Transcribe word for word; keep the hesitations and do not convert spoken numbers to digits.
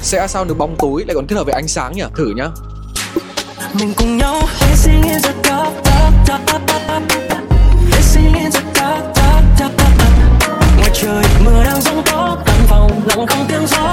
Sẽ sao nếu bóng tối lại còn kết hợp với ánh sáng nhỉ? Thử nhá. Mình cùng nhau racing in the dark, dark, dark, dark. Racing in the dark, dark, dark, dark. Ngoài trời mưa đang giông tố, căn phòng lặng không tiếng gió.